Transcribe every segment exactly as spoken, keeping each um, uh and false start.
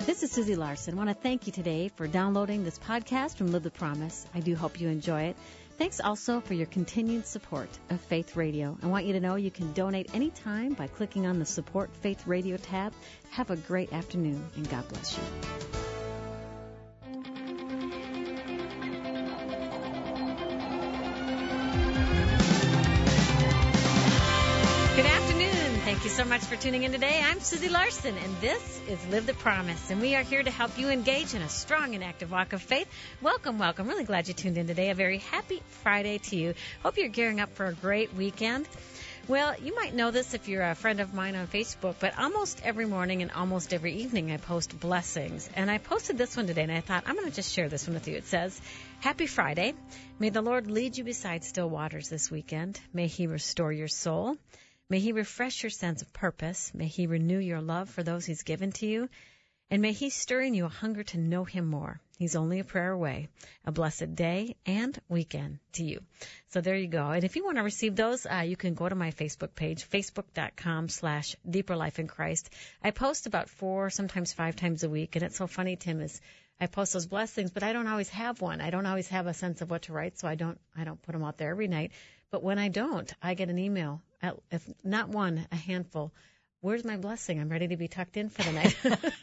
This is Susie Larson. I want to thank you today for downloading this podcast from Live the Promise. I do hope you enjoy it. Thanks also for your continued support of Faith Radio. I want you to know you can donate anytime by clicking on the Support Faith Radio tab. Have a great afternoon, and God bless you. Good afternoon. Thank you so much for tuning in today. I'm Susie Larson, and this is Live the Promise, and we are here to help you engage in a strong and active walk of faith. Welcome, welcome. Really glad you tuned in today. A very happy Friday to you. Hope you're gearing up for a great weekend. Well, you might know this if you're a friend of mine on Facebook, but almost every morning and almost every evening I post blessings. And I posted this one today, and I thought I'm going to just share this one with you. It says, Happy Friday. May the Lord lead you beside still waters this weekend. May He restore your soul. May He refresh your sense of purpose. May He renew your love for those He's given to you. And may He stir in you a hunger to know Him more. He's only a prayer away. A blessed day and weekend to you. So there you go. And if you want to receive those, uh, you can go to my Facebook page, facebook.com slash Deeper Life in Christ. I post about four, sometimes five times a week. And it's so funny, Tim, is I post those blessings, but I don't always have one. I don't always have a sense of what to write, so I don't I don't put them out there every night. But when I don't, I get an email, at, if not one, a handful. Where's my blessing? I'm ready to be tucked in for the night.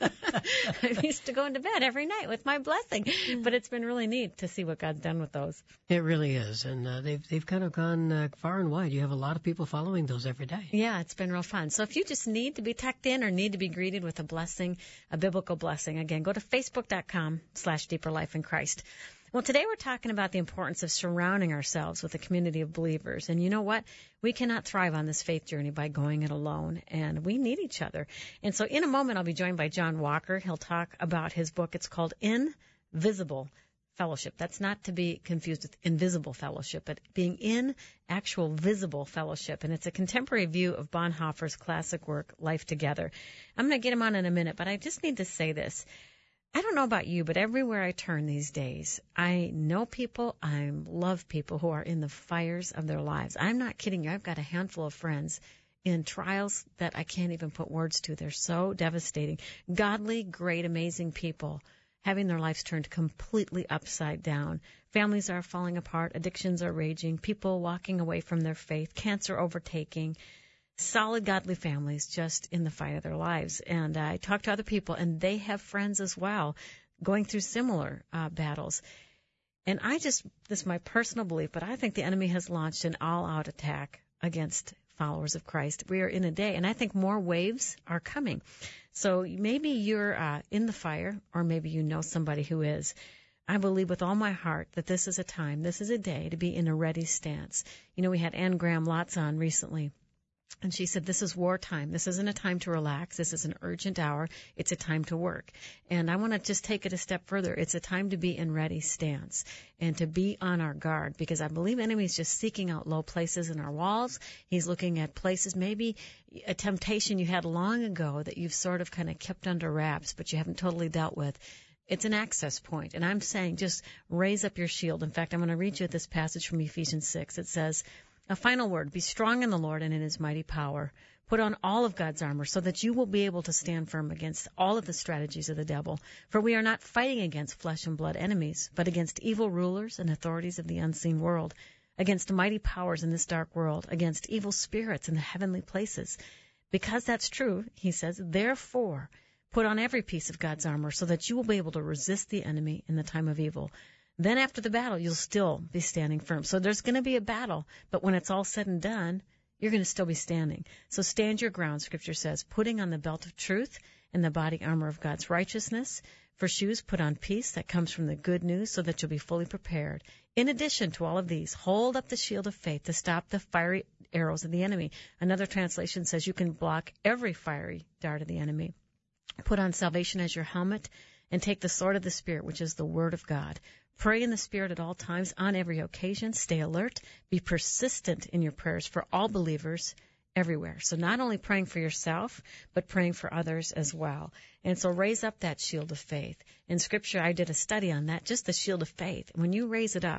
I'm used to going to bed every night with my blessing. But it's been really neat to see what God's done with those. It really is. And uh, they've they've kind of gone uh, far and wide. You have a lot of people following those every day. Yeah, it's been real fun. So if you just need to be tucked in or need to be greeted with a blessing, a biblical blessing, again, go to facebook.com slash Deeper Life in Christ. Well, today we're talking about the importance of surrounding ourselves with a community of believers. And you know what? We cannot thrive on this faith journey by going it alone, and we need each other. And so in a moment, I'll be joined by John Walker. He'll talk about his book. It's called Invisible Fellowship. That's not to be confused with invisible fellowship, but being in actual visible fellowship. And it's a contemporary view of Bonhoeffer's classic work, Life Together. I'm going to get him on in a minute, but I just need to say this. I don't know about you, but everywhere I turn these days, I know people, I love people who are in the fires of their lives. I'm not kidding you. I've got a handful of friends in trials that I can't even put words to. They're so devastating. Godly, great, amazing people having their lives turned completely upside down. Families are falling apart. Addictions are raging. People walking away from their faith. Cancer overtaking. Solid, godly families just in the fight of their lives. And uh, I talk to other people, and they have friends as well going through similar uh, battles. And I just, this is my personal belief, but I think the enemy has launched an all-out attack against followers of Christ. We are in a day, and I think more waves are coming. So maybe you're uh, in the fire, or maybe you know somebody who is. I believe with all my heart that this is a time, this is a day to be in a ready stance. You know, we had Ann Graham Lotz on recently. And she said, this is wartime. This isn't a time to relax. This is an urgent hour. It's a time to work. And I want to just take it a step further. It's a time to be in ready stance and to be on our guard, because I believe the enemy is just seeking out low places in our walls. He's looking at places, maybe a temptation you had long ago that you've sort of kind of kept under wraps, but you haven't totally dealt with. It's an access point. And I'm saying just raise up your shield. In fact, I'm going to read you this passage from Ephesians six. It says, a final word, be strong in the Lord and in His mighty power. Put on all of God's armor so that you will be able to stand firm against all of the strategies of the devil. For we are not fighting against flesh and blood enemies, but against evil rulers and authorities of the unseen world, against mighty powers in this dark world, against evil spirits in the heavenly places. Because that's true, he says, therefore, put on every piece of God's armor so that you will be able to resist the enemy in the time of evil. Then after the battle, you'll still be standing firm. So there's going to be a battle, but when it's all said and done, you're going to still be standing. So stand your ground, Scripture says, putting on the belt of truth and the body armor of God's righteousness. For shoes, put on peace that comes from the good news so that you'll be fully prepared. In addition to all of these, hold up the shield of faith to stop the fiery arrows of the enemy. Another translation says you can block every fiery dart of the enemy. Put on salvation as your helmet and take the sword of the Spirit, which is the Word of God. Pray in the Spirit at all times, on every occasion. Stay alert. Be persistent in your prayers for all believers everywhere. So not only praying for yourself, but praying for others as well. And so raise up that shield of faith. In Scripture, I did a study on that, just the shield of faith. When you raise it up,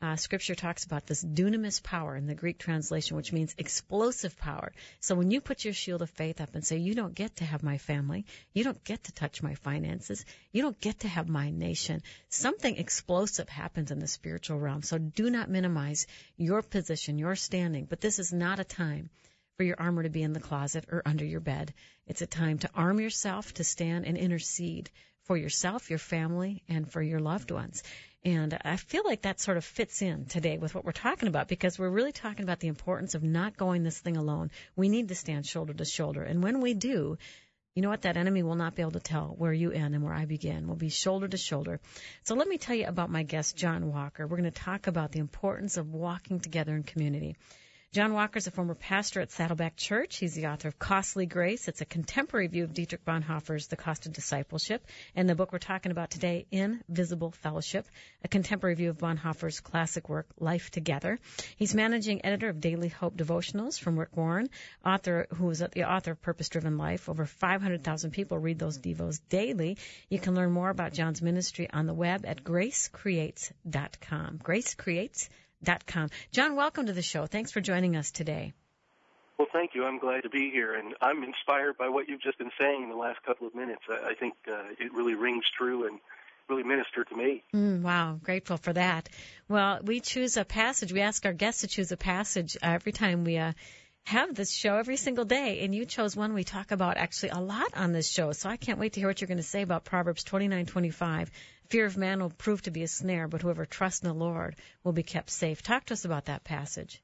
Uh, scripture talks about this dunamis power in the Greek translation, which means explosive power. So when you put your shield of faith up and say, you don't get to have my family, you don't get to touch my finances, you don't get to have my nation, something explosive happens in the spiritual realm. So do not minimize your position, your standing. But this is not a time for your armor to be in the closet or under your bed. It's a time to arm yourself to stand and intercede for yourself, your family, and for your loved ones. And I feel like that sort of fits in today with what we're talking about, because we're really talking about the importance of not going this thing alone. We need to stand shoulder to shoulder. And when we do, you know what? That enemy will not be able to tell where you end and where I begin. We'll be shoulder to shoulder. So let me tell you about my guest, John Walker. We're going to talk about the importance of walking together in community. John Walker is a former pastor at Saddleback Church. He's the author of Costly Grace. It's a contemporary view of Dietrich Bonhoeffer's The Cost of Discipleship, and the book we're talking about today, Invisible Fellowship, a contemporary view of Bonhoeffer's classic work, Life Together. He's managing editor of Daily Hope Devotionals from Rick Warren, author who is the author of Purpose Driven Life. Over five hundred thousand people read those devos daily. You can learn more about John's ministry on the web at grace creates dot com. Grace Creates dot com. John, welcome to the show. Thanks for joining us today. Well, thank you. I'm glad to be here, and I'm inspired by what you've just been saying in the last couple of minutes. I, I think uh, it really rings true and really ministered to me. Mm, wow, grateful for that. Well, we choose a passage. We ask our guests to choose a passage uh, every time we uh, have this show, every single day, and you chose one we talk about actually a lot on this show, so I can't wait to hear what you're going to say about Proverbs twenty-nine twenty-five. Fear of man will prove to be a snare, but whoever trusts in the Lord will be kept safe. Talk to us about that passage.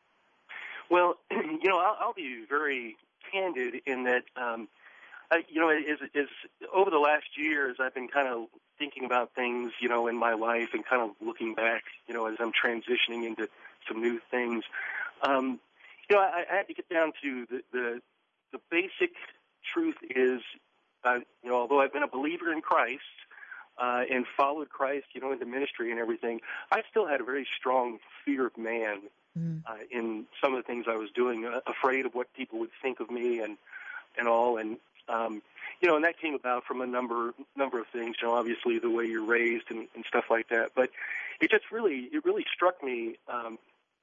Well, you know, I'll, I'll be very candid in that, um, I, you know, as, as over the last years, I've been kind of thinking about things, you know, in my life and kind of looking back, you know, as I'm transitioning into some new things. Um, you know, I, I had to get down to the, the, the basic truth is, uh, you know, although I've been a believer in Christ, Uh, and followed Christ, you know, into ministry and everything, I still had a very strong fear of man mm. uh, in some of the things I was doing, uh, afraid of what people would think of me and and all. And, um, you know, and that came about from a number number of things, you know, obviously the way you're raised and, and stuff like that. But it just really, it really struck me um,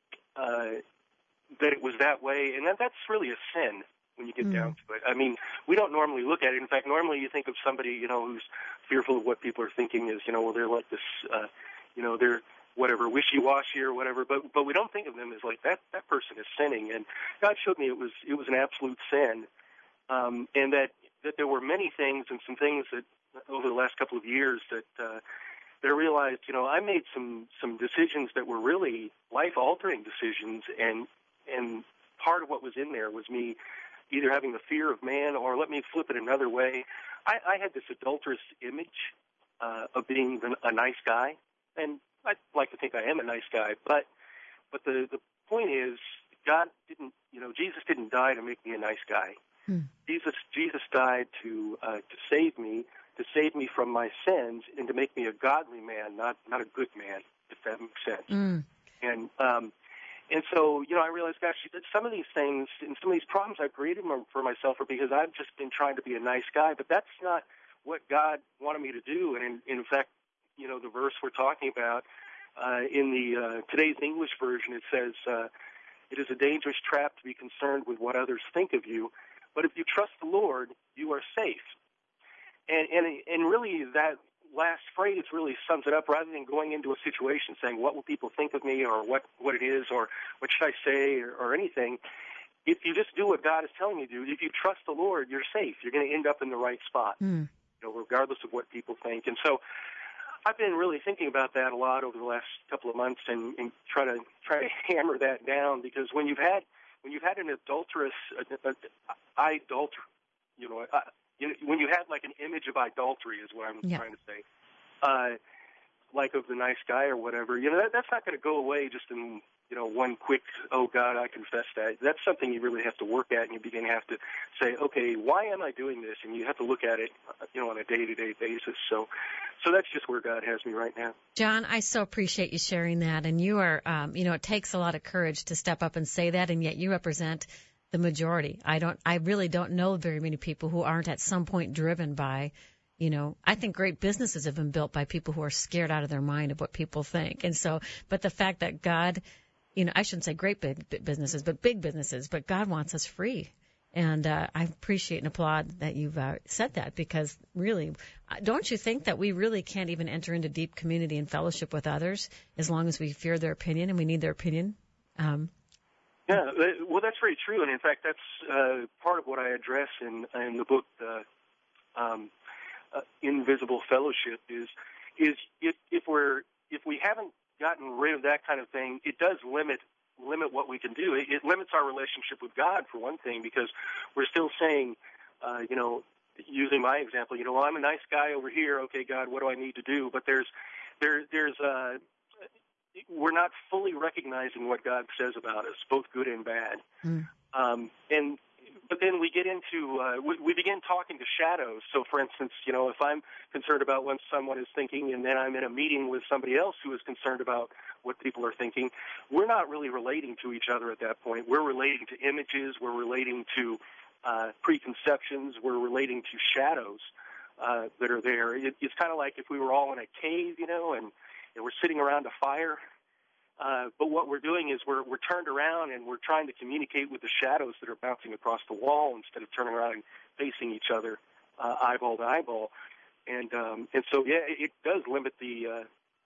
uh, that it was that way, and that that's really a sin when you get mm. down to it. I mean, we don't normally look at it. In fact, normally you think of somebody, you know, who's fearful of what people are thinking is, you know, well, they're like this, uh, you know, they're whatever, wishy-washy or whatever, but but we don't think of them as like that that person is sinning. And God showed me it was it was an absolute sin, um, and that, that there were many things and some things that over the last couple of years that uh, that I realized, you know, I made some some decisions that were really life-altering decisions, and and part of what was in there was me either having the fear of man, or let me flip it another way. I, I had this adulterous image uh, of being a nice guy, and I like to think I am a nice guy. But but the the point is, God didn't, you know, Jesus didn't die to make me a nice guy. Hmm. Jesus Jesus died to uh, to save me, to save me from my sins, and to make me a godly man, not not a good man, if that makes sense. Hmm. And um, And so, you know, I realized, gosh, some of these things and some of these problems I've created for myself are because I've just been trying to be a nice guy, but that's not what God wanted me to do. And in, in fact, you know, the verse we're talking about uh, in the uh, today's English version, it says, uh, it is a dangerous trap to be concerned with what others think of you, but if you trust the Lord, you are safe. And, and, and really that last phrase really sums it up, rather than going into a situation saying, what will people think of me, or what, what it is, or what should I say, or, or anything. If you just do what God is telling you to do, if you trust the Lord, you're safe. You're going to end up in the right spot, mm. you know, regardless of what people think. And so I've been really thinking about that a lot over the last couple of months, and, and try to try to hammer that down, because when you've had when you've had an adulterous, a, a, a, idolter, you know, a, You know, when you have like an image of idolatry is what I'm yeah. trying to say, uh, like of the nice guy or whatever, you know, that, that's not going to go away just in, you know, one quick, oh, God, I confess that. That's something you really have to work at, and you begin to have to say, okay, why am I doing this? And you have to look at it, you know, on a day-to-day basis. So so that's just where God has me right now. John, I so appreciate you sharing that. And you are, um, you know, it takes a lot of courage to step up and say that, and yet you represent the majority. I don't, I really don't know very many people who aren't at some point driven by, You know, I think great businesses have been built by people who are scared out of their mind of what people think. And so, but the fact that God, you know, I shouldn't say great big businesses, but big businesses, but God wants us free. And uh, I appreciate and applaud that you've uh, said that, because really, don't you think that we really can't even enter into deep community and fellowship with others as long as we fear their opinion and we need their opinion? Um, yeah, well, that's very true. And in fact, that's uh, part of what I address in, in the book, uh, um, Uh, invisible fellowship, is is if, if we're if we haven't gotten rid of that kind of thing, it does limit limit what we can do. It, it limits our relationship with God, for one thing, because we're still saying, uh, you know, using my example, you know, well, I'm a nice guy over here. Okay, God, what do I need to do? But there's there there's uh, we're not fully recognizing what God says about us, both good and bad. Mm. Um, and But then we get into, uh, we, we begin talking to shadows. So, for instance, you know, if I'm concerned about what someone is thinking, and then I'm in a meeting with somebody else who is concerned about what people are thinking, we're not really relating to each other at that point. We're relating to images. We're relating to uh, preconceptions. We're relating to shadows uh, that are there. It, it's kind of like if we were all in a cave, you know, and, and we're sitting around a fire. Uh, but what we're doing is we're, we're turned around and we're trying to communicate with the shadows that are bouncing across the wall instead of turning around and facing each other uh, eyeball to eyeball. And um, and so, yeah, it does limit the uh,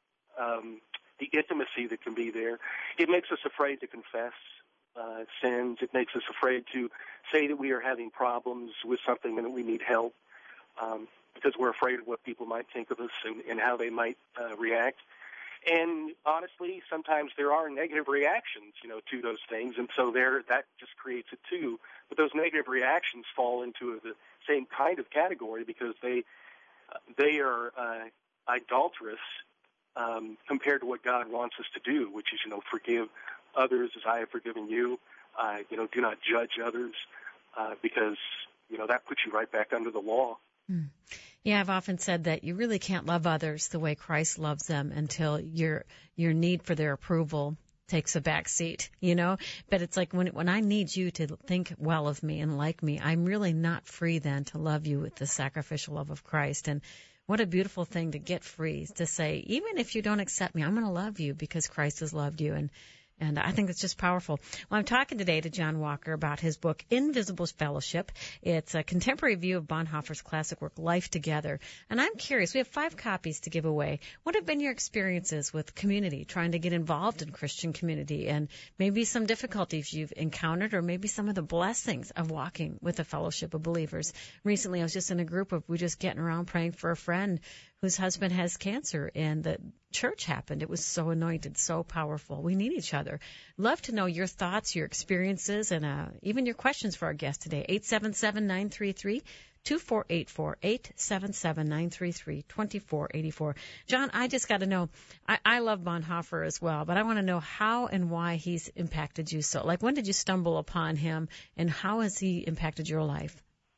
um, the intimacy that can be there. It makes us afraid to confess uh, sins. It makes us afraid to say that we are having problems with something and that we need help um, because we're afraid of what people might think of us and, and how they might uh, react. And honestly, sometimes there are negative reactions, you know, to those things, and so there that just creates it too. But those negative reactions fall into the same kind of category because they uh, they are uh, idolatrous um, compared to what God wants us to do, which is, you know, forgive others as I have forgiven you. Uh, you know, do not judge others uh, because you know that puts you right back under the law. Mm. Yeah, I've often said that you really can't love others the way Christ loves them until your your need for their approval takes a back seat, you know? But it's like when when I need you to think well of me and like me, I'm really not free then to love you with the sacrificial love of Christ. And what a beautiful thing to get free, to say, even if you don't accept me, I'm going to love you because Christ has loved you. And And I think it's just powerful. Well, I'm talking today to John Walker about his book, Invisible Fellowship. It's a contemporary view of Bonhoeffer's classic work, Life Together. And I'm curious, we have five copies to give away. What have been your experiences with community, trying to get involved in Christian community, and maybe some difficulties you've encountered, or maybe some of the blessings of walking with a fellowship of believers? Recently, I was just in a group of, we just getting around praying for a friend whose husband has cancer, and the church happened. It was so anointed, so powerful. We need each other. Love to know your thoughts, your experiences, and uh, even your questions for our guest today. eight seven seven, nine three three, two four eight four, eight seven seven, nine three three, two four eight four. John, I just got to know, I, I love Bonhoeffer as well, but I want to know how and why he's impacted you so. Like, when did you stumble upon him, and how has he impacted your life?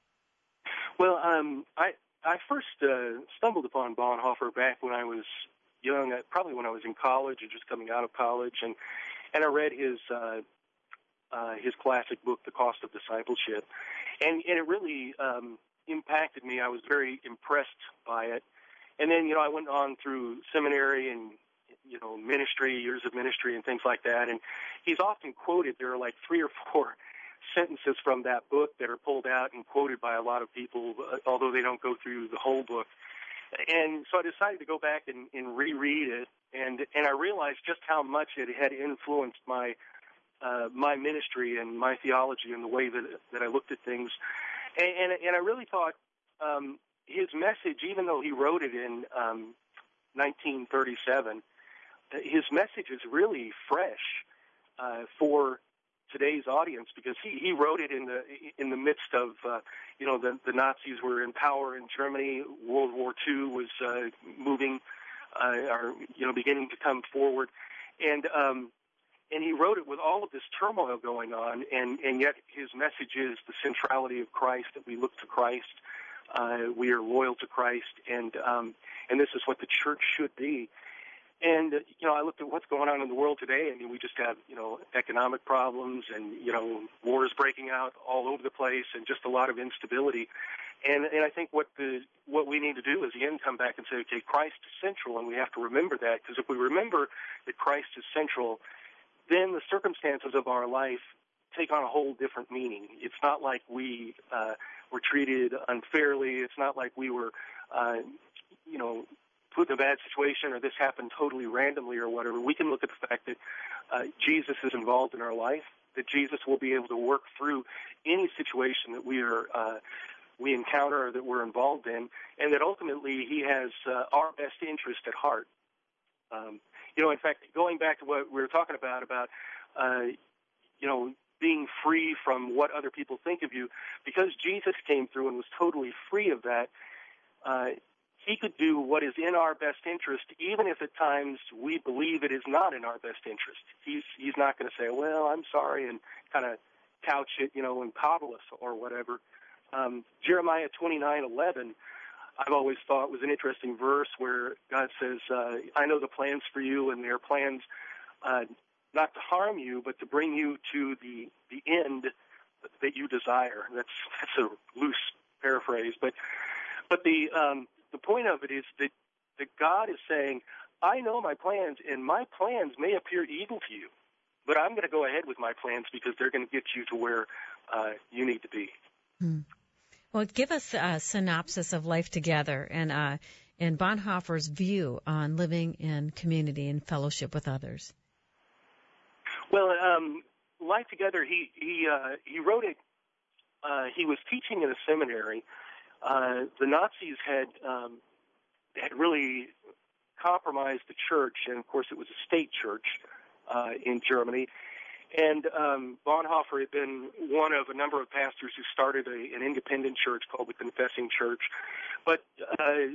Well, um, I... I first uh, stumbled upon Bonhoeffer back when I was young, uh, probably when I was in college or just coming out of college, and and I read his uh, uh, his classic book, The Cost of Discipleship, and, and it really um, impacted me. I was very impressed by it, and then you know I went on through seminary and you know ministry, years of ministry, and things like that. And he's often quoted. There are like three or four sentences from that book that are pulled out and quoted by a lot of people, uh, although they don't go through the whole book. And so I decided to go back and, and reread it, and and I realized just how much it had influenced my uh, my ministry and my theology and the way that that I looked at things. And and, and I really thought um, his message, even though he wrote it in um, nineteen thirty-seven, his message is really fresh uh, for today's audience, because he, he wrote it in the in the midst of uh, you know the, the Nazis were in power in Germany. World War Two was uh, moving uh, or you know beginning to come forward, and um, and he wrote it with all of this turmoil going on, and, and yet his message is the centrality of Christ, that we look to Christ, uh, we are loyal to Christ, and um, and this is what the church should be. And, uh, you know, I looked at what's going on in the world today. I mean, we just have, you know, economic problems and, you know, wars breaking out all over the place and just a lot of instability. And and I think what the what we need to do is, again, come back and say, okay, Christ is central, and we have to remember that, because if we remember that Christ is central, then the circumstances of our life take on a whole different meaning. It's not like we uh, were treated unfairly. It's not like we were, uh, you know, put in a bad situation or this happened totally randomly or whatever. We can look at the fact that uh, Jesus is involved in our life, that Jesus will be able to work through any situation that we are uh, we encounter or that we're involved in, and that ultimately he has uh, our best interest at heart. Um, you know, in fact, going back to what we were talking about, about, uh, you know, being free from what other people think of you, because Jesus came through and was totally free of that, uh, he could do what is in our best interest, even if at times we believe it is not in our best interest. He's he's not going to say, well, I'm sorry, and kind of couch it, you know, and coddle us or whatever. Um, Jeremiah twenty-nine eleven, I've always thought was an interesting verse where God says, uh, I know the plans for you, and they're plans uh, not to harm you, but to bring you to the, the end that you desire. That's that's a loose paraphrase, but but the um, the point of it is that, that God is saying, I know my plans, and my plans may appear evil to you, but I'm going to go ahead with my plans because they're going to get you to where uh, you need to be. Hmm. Well, give us a synopsis of Life Together and uh, and Bonhoeffer's view on living in community and fellowship with others. Well, um, Life Together, he he uh, he wrote it. Uh, he was teaching in a seminary. Uh, the Nazis had um, had really compromised the church, and of course, it was a state church uh, in Germany. And um, Bonhoeffer had been one of a number of pastors who started a, an independent church called the Confessing Church. But uh,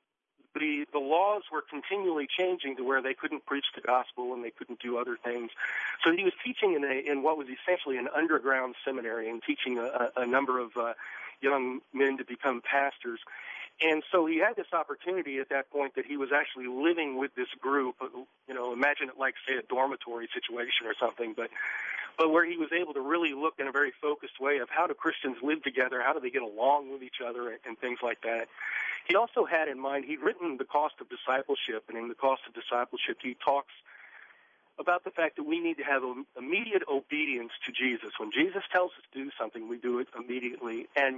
the the laws were continually changing to where they couldn't preach the gospel and they couldn't do other things. So he was teaching in, a, in what was essentially an underground seminary and teaching a, a number of uh, young men to become pastors. And so he had this opportunity at that point that he was actually living with this group. You know, imagine it like, say, a dormitory situation or something, but but where he was able to really look in a very focused way of how do Christians live together, how do they get along with each other, and, and things like that. He also had in mind, he'd written The Cost of Discipleship, and in The Cost of Discipleship he talks about the fact that we need to have immediate obedience to Jesus. When Jesus tells us to do something, we do it immediately. And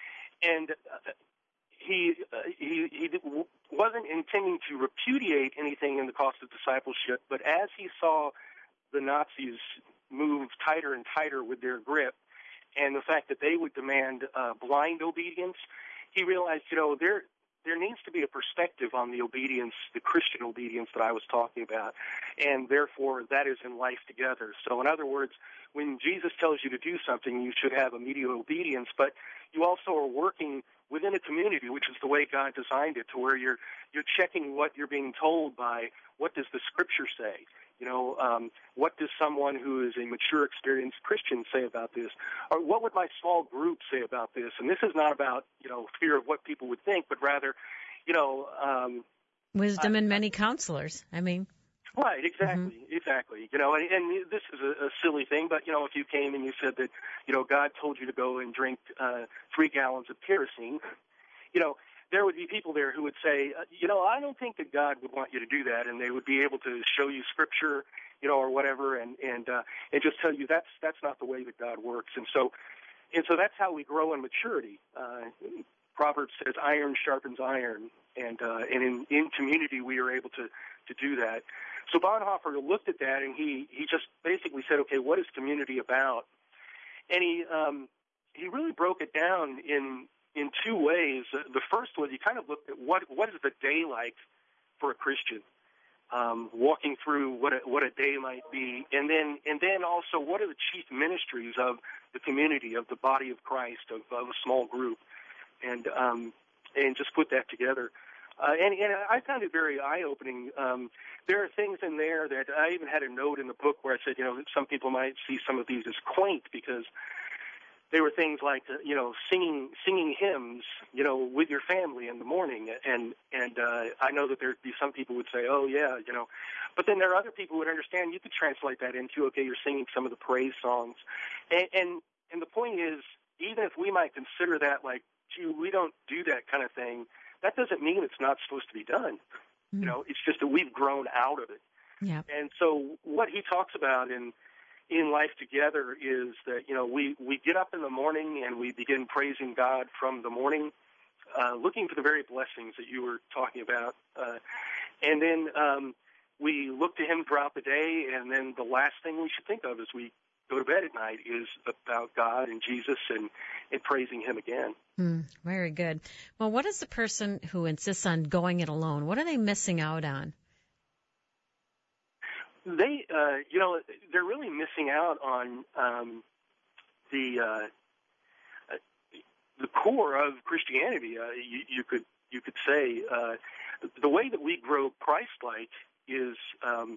and uh, He, uh, he he wasn't intending to repudiate anything in The Cost of Discipleship, but as he saw the Nazis move tighter and tighter with their grip, and the fact that they would demand uh, blind obedience, he realized, you know, there there needs to be a perspective on the obedience, the Christian obedience that I was talking about, and therefore that is in Life Together. So in other words, when Jesus tells you to do something, you should have immediate obedience, but you also are working within a community, which is the way God designed it, to where you're you're checking what you're being told by what does the Scripture say. You know, um, what does someone who is a mature, experienced Christian say about this? Or what would my small group say about this? And this is not about, you know, fear of what people would think, but rather, you know... Um, Wisdom I, in many counselors, I mean... Right, exactly, mm-hmm. exactly. You know, and, and this is a, a silly thing, but, you know, if you came and you said that, you know, God told you to go and drink uh, three gallons of kerosene, you know, there would be people there who would say, uh, you know, I don't think that God would want you to do that, and they would be able to show you Scripture, you know, or whatever, and and uh, and just tell you that's that's not the way that God works, and so and so that's how we grow in maturity. Uh, Proverbs says, "Iron sharpens iron," and uh, and in in community we are able to to do that. So Bonhoeffer looked at that, and he he just basically said, okay, what is community about? And he um, he really broke it down in. in two ways. The first was he kind of looked at what what is the day like for a Christian, um, walking through what a, what a day might be, and then and then also what are the chief ministries of the community, of the body of Christ, of, of a small group, and um, and just put that together. Uh, and, and I found it very eye-opening. Um, there are things in there that I even had a note in the book where I said, you know, some people might see some of these as quaint because they were things like, uh, you know, singing singing hymns, you know, with your family in the morning. And and uh, I know that there'd be some people would say, oh, yeah, you know. But then there are other people who would understand you could translate that into, okay, you're singing some of the praise songs. And, and, and the point is, even if we might consider that like, gee, we don't do that kind of thing, that doesn't mean it's not supposed to be done. Mm. You know, it's just that we've grown out of it. Yeah. And so what he talks about in in Life Together is that, you know, we, we get up in the morning and we begin praising God from the morning, uh, looking for the very blessings that you were talking about. Uh, and then um, we look to him throughout the day, and then the last thing we should think of as we go to bed at night is about God and Jesus and, and praising him again. Mm, very good. Well, what is the person who insists on going it alone? What are they missing out on? They, uh, you know, they're really missing out on um, the uh, the core of Christianity. Uh, you, you could you could say uh, the way that we grow Christ-like is um,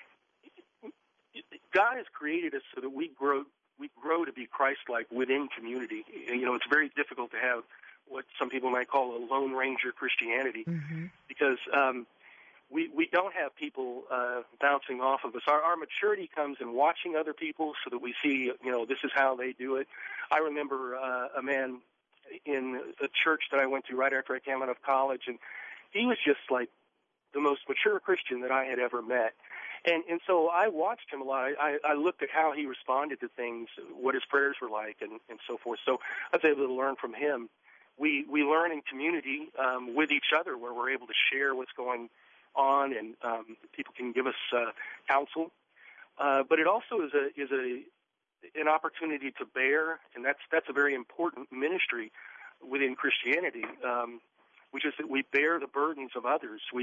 God has created us so that we grow we grow to be Christ-like within community. You know, it's very difficult to have what some people might call a Lone Ranger Christianity, mm-hmm. because um, We we don't have people uh, bouncing off of us. Our, our maturity comes in watching other people so that we see, you know, this is how they do it. I remember uh, a man in a church that I went to right after I came out of college, and he was just like the most mature Christian that I had ever met. And and so I watched him a lot. I, I looked at how he responded to things, what his prayers were like, and, and so forth. So I was able to learn from him. We, we learn in community um, with each other where we're able to share what's going on. on and um, people can give us uh, counsel, uh, but it also is a is a an opportunity to bear, and that's that's a very important ministry within Christianity, um, which is that we bear the burdens of others. We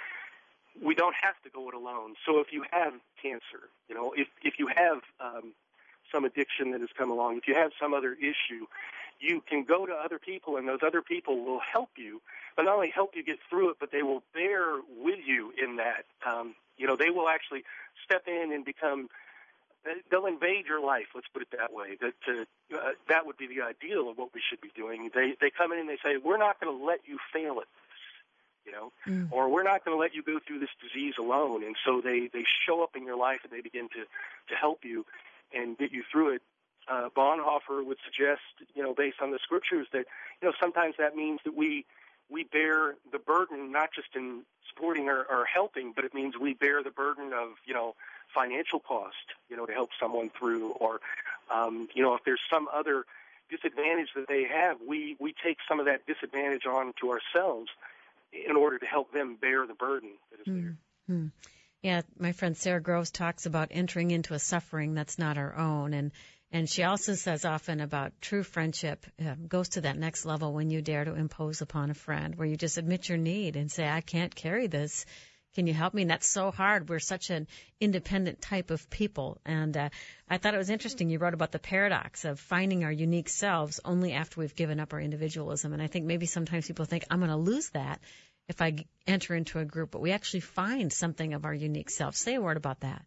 we don't have to go it alone. So if you have cancer, you know, if if you have um, some addiction that has come along, if you have some other issue, you can go to other people, and those other people will help you. But not only help you get through it, but they will bear with you in that. Um, you know, they will actually step in and become, they'll invade your life, let's put it that way. That uh, that would be the ideal of what we should be doing. They they come in and they say, we're not going to let you fail at this, you know, mm. or we're not going to let you go through this disease alone. And so they, they show up in your life and they begin to, to help you and get you through it. Uh, Bonhoeffer would suggest, you know, based on the scriptures, that, you know, sometimes that means that we we bear the burden not just in supporting or, or helping, but it means we bear the burden of, you know, financial cost, you know, to help someone through, or, um, you know, if there's some other disadvantage that they have, we, we take some of that disadvantage on to ourselves in order to help them bear the burden that is there. Mm-hmm. Yeah, my friend Sarah Groves talks about entering into a suffering that's not our own, and And she also says often about true friendship uh, goes to that next level when you dare to impose upon a friend, where you just admit your need and say, I can't carry this. Can you help me? And that's so hard. We're such an independent type of people. And uh, I thought it was interesting. You wrote about the paradox of finding our unique selves only after we've given up our individualism. And I think maybe sometimes people think, I'm going to lose that if I enter into a group. But we actually find something of our unique self. Say a word about that.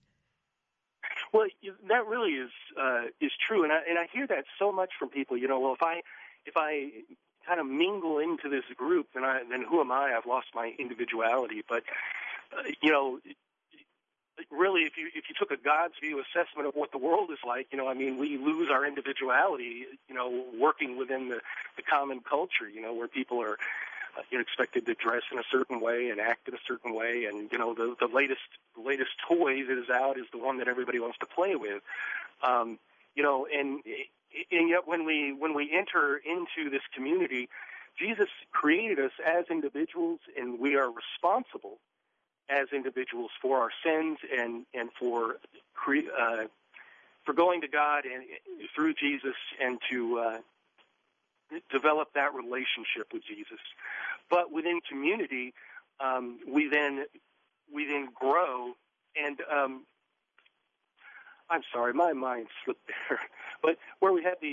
Well, that really is uh, is true, and I and I hear that so much from people. You know, well, if I if I kind of mingle into this group, then I then who am I? I've lost my individuality. But uh, you know, really, if you if you took a God's view assessment of what the world is like, you know, I mean, we lose our individuality. You know, working within the, the common culture. You know, where people are uh, you know, expected to dress in a certain way and act in a certain way, and you know, the the latest the latest toy that is out is the one that everybody wants to play with. Um, you know, and and yet when we when we enter into this community, Jesus created us as individuals, and we are responsible as individuals for our sins and and for uh, for going to God and through Jesus and to uh, develop that relationship with Jesus. But within community, um, we then we then grow, and um, I'm sorry, my mind slipped there. But where we have the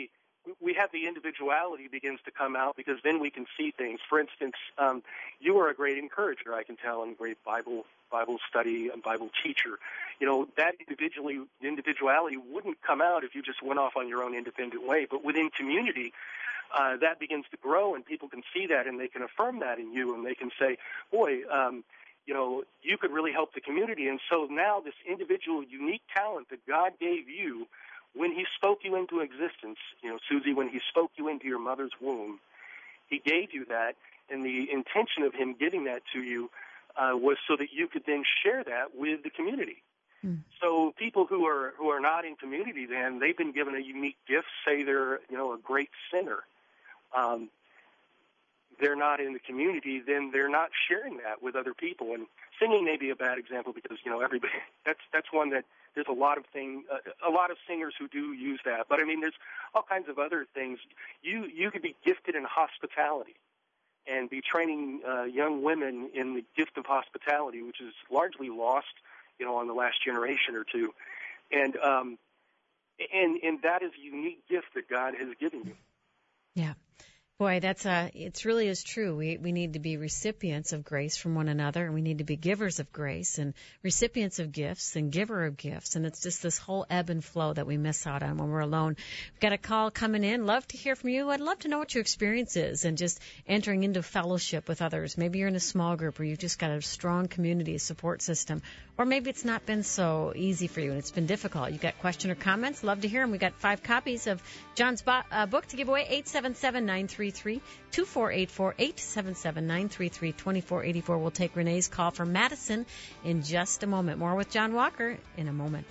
we have the individuality begins to come out, because then we can see things. For instance, um, you are a great encourager, I can tell, and a great Bible Bible study and Bible teacher. You know, that individually individuality wouldn't come out if you just went off on your own independent way. But within community, uh, that begins to grow, and people can see that, and they can affirm that in you, and they can say, boy, um, you know, you could really help the community. And so now this individual, unique talent that God gave you, when he spoke you into existence, you know, Susie, when he spoke you into your mother's womb, he gave you that, and the intention of him giving that to you uh, was so that you could then share that with the community. Mm. So people who are who are not in community, then they've been given a unique gift. Say they're, you know, a great singer. Um, they're not in the community, then they're not sharing that with other people. And singing may be a bad example, because, you know, everybody, that's that's one that there's a lot of thing, uh, a lot of singers who do use that. But I mean, there's all kinds of other things. You you could be gifted in hospitality and be training uh, young women in the gift of hospitality, which is largely lost, you know, on the last generation or two. And um, and and that is a unique gift that God has given you. Yeah. Boy, that's uh it's really is true. We we need to be recipients of grace from one another, and we need to be givers of grace and recipients of gifts and giver of gifts. And it's just this whole ebb and flow that we miss out on when we're alone. We've got a call coming in. Love to hear from you. I'd love to know what your experience is and just entering into fellowship with others. Maybe you're in a small group, or you've just got a strong community support system, or maybe it's not been so easy for you and it's been difficult. You've got question or comments. Love to hear them. We've got five copies of John's bo- uh, book to give away. eight seven seven, nine three three, two four eight four, eight seven seven, nine three three, two four eight four. We'll take Renee's call from Madison in just a moment. More with John Walker in a moment.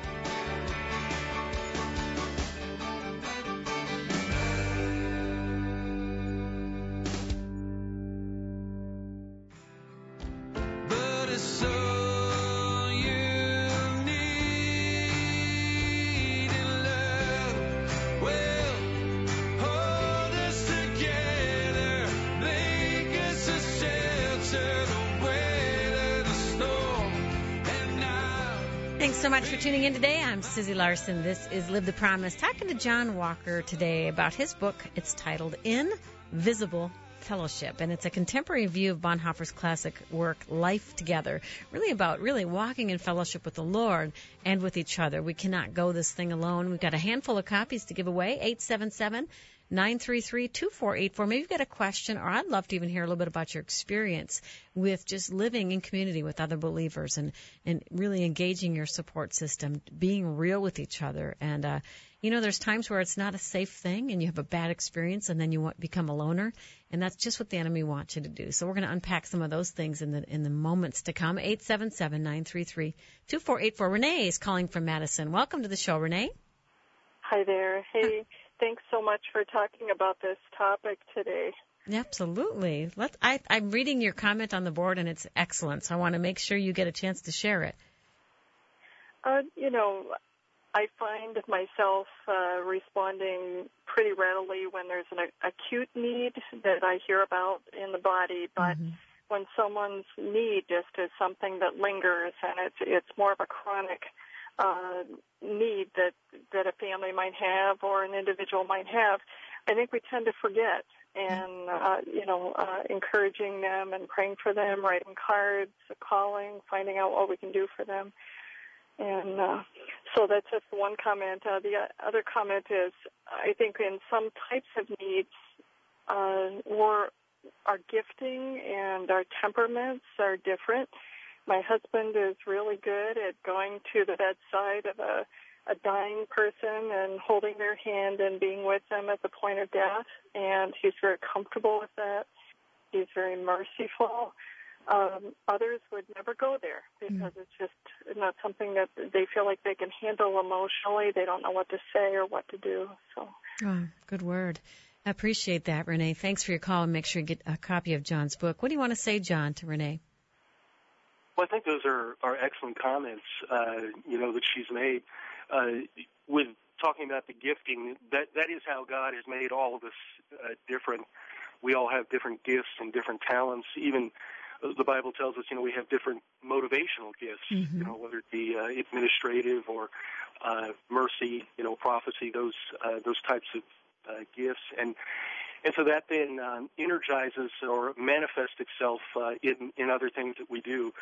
Thanks so much for tuning in today. I'm Susie Larson. This is Live the Promise, talking to John Walker today about his book. It's titled Invisible Fellowship, and it's a contemporary view of Bonhoeffer's classic work, Life Together, really about really walking in fellowship with the Lord and with each other. We cannot go this thing alone. We've got a handful of copies to give away, eight seven seven, nine three three, two four eight four. Maybe you've got a question, or I'd love to even hear a little bit about your experience with just living in community with other believers and, and really engaging your support system, being real with each other. And, uh, you know, there's times where it's not a safe thing and you have a bad experience and then you want, become a loner. And that's just what the enemy wants you to do. So we're going to unpack some of those things in the in the moments to come. eight seven seven, nine three three, two four eight four. Renee is calling from Madison. Welcome to the show, Renee. Hi there. Hey. Thanks so much for talking about this topic today. Absolutely. Let's, I, I'm reading your comment on the board, and it's excellent, so I want to make sure you get a chance to share it. Uh, you know, I find myself uh, responding pretty readily when there's an a- acute need that I hear about in the body, but mm-hmm. when someone's need just is something that lingers, and it's it's more of a chronic Uh, need that that a family might have or an individual might have, I think we tend to forget. And uh, you know, uh, encouraging them and praying for them, writing cards, calling, finding out what we can do for them. And uh, so that's just one comment. Uh, the other comment is, I think in some types of needs, uh, we're, our gifting and our temperaments are different. My husband is really good at going to the bedside of a, a dying person and holding their hand and being with them at the point of death, and he's very comfortable with that. He's very merciful. Um, others would never go there because mm. it's just not something that they feel like they can handle emotionally. They don't know what to say or what to do. So, oh, good word. I appreciate that, Renee. Thanks for your call, and make sure you get a copy of John's book. What do you want to say, John, to Renee? Well, I think those are, are excellent comments, uh, you know, that she's made. Uh, with talking about the gifting, that that is how God has made all of us uh, different. We all have different gifts and different talents. Even the Bible tells us, you know, we have different motivational gifts, mm-hmm. you know, whether it be uh, administrative or uh, mercy, you know, prophecy, those uh, those types of uh, gifts, and and so that then um, energizes or manifests itself uh, in in other things that we do.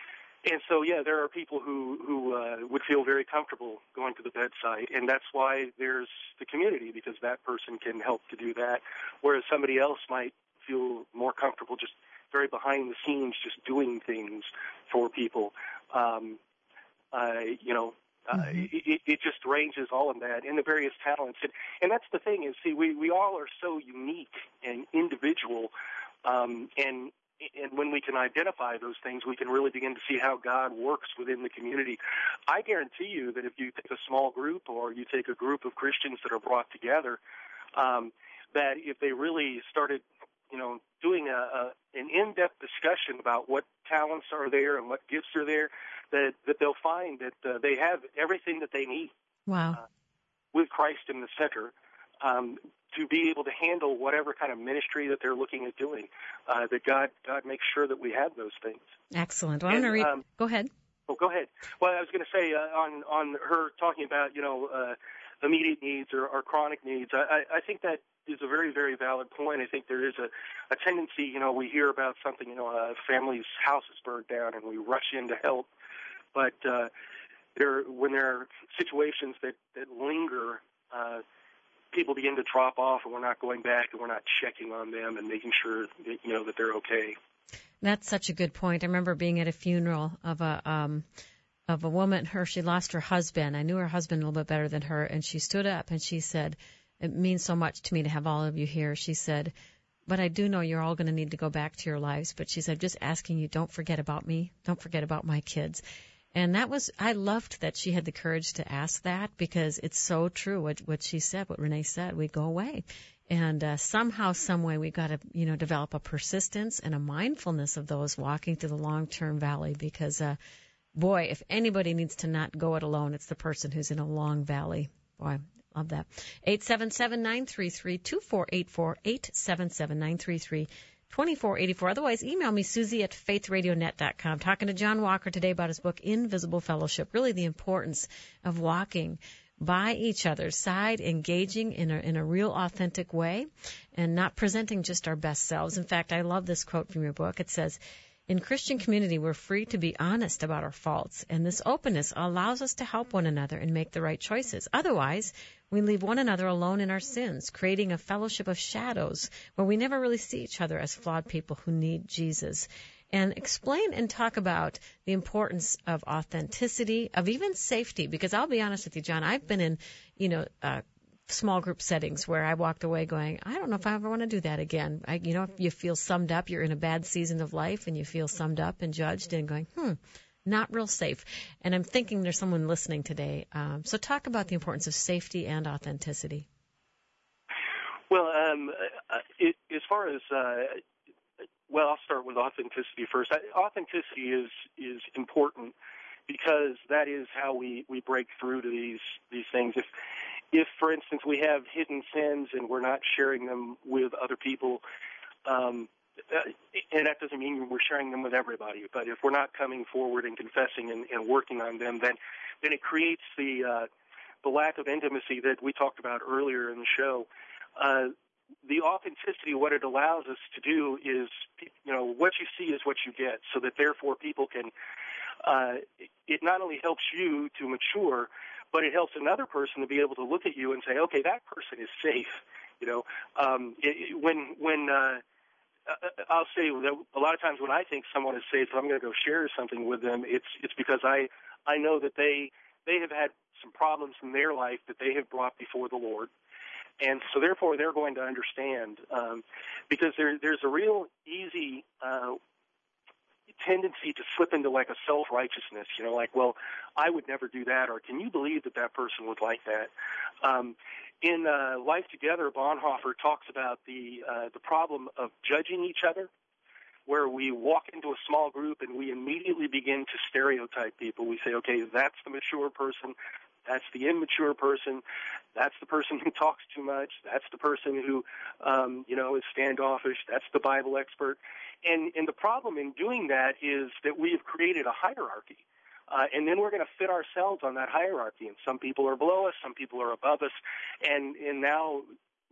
And so, yeah, there are people who, who uh, would feel very comfortable going to the bedside, and that's why there's the community, because that person can help to do that, whereas somebody else might feel more comfortable just very behind the scenes, just doing things for people. Um, uh, you know, uh, mm-hmm. it, it just ranges all of that, and the various talents. And, and that's the thing is, see, we, we all are so unique and individual, um, and And when we can identify those things, we can really begin to see how God works within the community. I guarantee you that if you take a small group or you take a group of Christians that are brought together, um, that if they really started, you know, doing a, a, an in-depth discussion about what talents are there and what gifts are there, that, that they'll find that uh, they have everything that they need. Wow. Uh, with Christ in the center. Um, to be able to handle whatever kind of ministry that they're looking at doing, uh, that God God makes sure that we have those things. Excellent. Well, I'm going to read. Um, go ahead. Oh, go ahead. Well, I was going to say uh, on on her talking about you know uh, immediate needs or, or chronic needs. I, I think that is a very very valid point. I think there is a, a tendency. You know, we hear about something. You know, a family's house is burned down, and we rush in to help. But uh, there, when there are situations that that linger. Uh, people begin to drop off, and we're not going back, and we're not checking on them and making sure that, you know, that they're okay. That's such a good point. I remember being at a funeral of a um, of a woman. Her she lost her husband. I knew her husband a little bit better than her, and she stood up and she said, "It means so much to me to have all of you here." She said, "But I do know you're all going to need to go back to your lives." But she said, "Just asking you, don't forget about me. Don't forget about my kids." And that was, I loved that she had the courage to ask that, because it's so true what, what she said, what Renee said. We go away. And uh, somehow, some way, we got to, you know, develop a persistence and a mindfulness of those walking through the long-term valley, because, uh, boy, if anybody needs to not go it alone, it's the person who's in a long valley. Boy, love that. eight seven seven, nine three three, two four eight four, eight seven seven, nine three three, two four eight four. Otherwise, email me, Susie at faith radio net dot com. Talking to John Walker today about his book, Invisible Fellowship, really the importance of walking by each other's side, engaging in a, in a real authentic way, and not presenting just our best selves. In fact, I love this quote from your book. It says, "In Christian community, we're free to be honest about our faults, and this openness allows us to help one another and make the right choices. Otherwise, we leave one another alone in our sins, creating a fellowship of shadows where we never really see each other as flawed people who need Jesus." And explain and talk about the importance of authenticity, of even safety, because I'll be honest with you, John, I've been in, you know, uh, small group settings where I walked away going, I don't know if I ever want to do that again. I, you know, if you feel summed up, you're in a bad season of life and you feel summed up and judged and going, hmm, not real safe. And I'm thinking there's someone listening today. Um, so talk about the importance of safety and authenticity. Well, um, it, as far as, uh, well, I'll start with authenticity first. Authenticity is, is important because that is how we, we break through to these, these things. If, if, for instance, we have hidden sins and we're not sharing them with other people, um, and that doesn't mean we're sharing them with everybody, but if we're not coming forward and confessing and, and working on them, then, then it creates the, uh, the lack of intimacy that we talked about earlier in the show. Uh, the authenticity, what it allows us to do is, you know, what you see is what you get, so that therefore people can, uh, it not only helps you to mature, but it helps another person to be able to look at you and say, okay, that person is safe. You know, um, it, when, when, uh, I'll say that a lot of times when I think someone is safe, I'm going to go share something with them. It's, it's because I, I know that they, they have had some problems in their life that they have brought before the Lord. And so, therefore, they're going to understand, um, because there, there's a real easy uh, tendency to slip into like a self-righteousness, you know, like, well, I would never do that, or can you believe that that person was like that? Um, in uh, Life Together, Bonhoeffer talks about the uh, the problem of judging each other, where we walk into a small group and we immediately begin to stereotype people. We say, okay, that's the mature person. That's the immature person. That's the person who talks too much. That's the person who, um, you know, is standoffish. That's the Bible expert. And, and the problem in doing that is that we have created a hierarchy. Uh, and then we're going to fit ourselves on that hierarchy. And some people are below us, some people are above us. And, and now